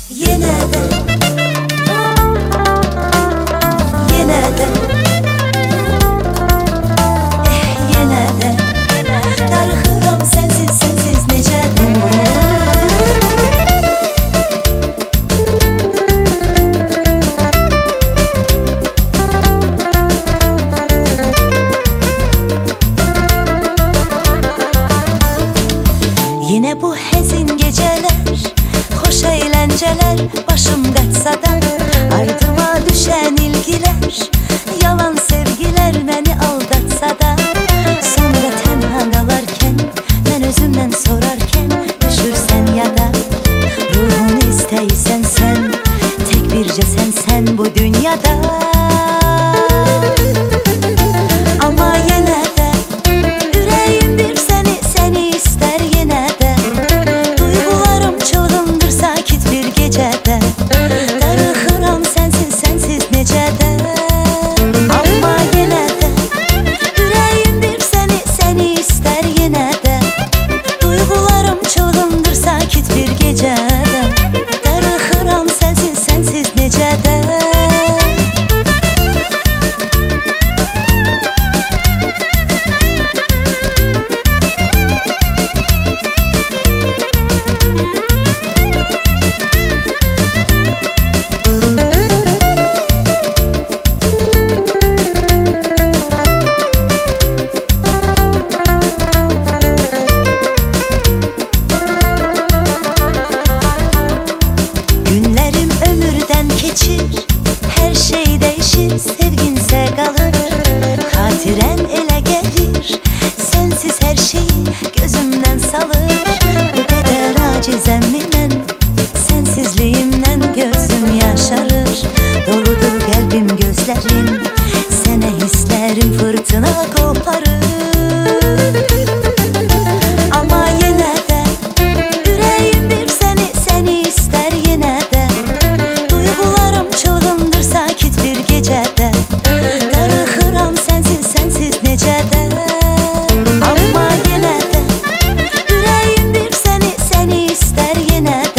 Yine de, yine de, yine de darıxıram sensiz, sensiz necə də. Yine bu həzin gecələr, xoş əyləncələr, başım qaçsa da ardıma düşən ilgilər, yalan sevgilər məni aldatsa da, sonra tənha qalarkən, mən özümdən sorarkən, düşürsən yada, ruhunu istəysən sən, tək bircə sən bu dünyada. Amma yenə də ürəyim bir səni istər yenə də, duyğularım çılğındır sakit bir gecədə, darıxıram sensiz, sensiz necə də. Amma yenə də ürəyim bir səni istər yenə də, duyğularım çılğındır sakit bir gecədə, darıxıram sensiz, sensiz necə də. Günlerim ömürden keçir, her şey değişir, sevginse kalır, hatiren ele gelir, sensiz her şeyi gözümden salır. Bu kadar acizem mi ben, sensizliğimden gözüm yaşarır, doludur kalbim gözlerim, sene hislerim fırtına koparır. Ama yine de yüreğim bir seni ister yine de, duygularım çılgındır sakit bir gecede, darıxıram sensiz, sensiz necə də. Amma yine de yüreğim bir seni ister yine de,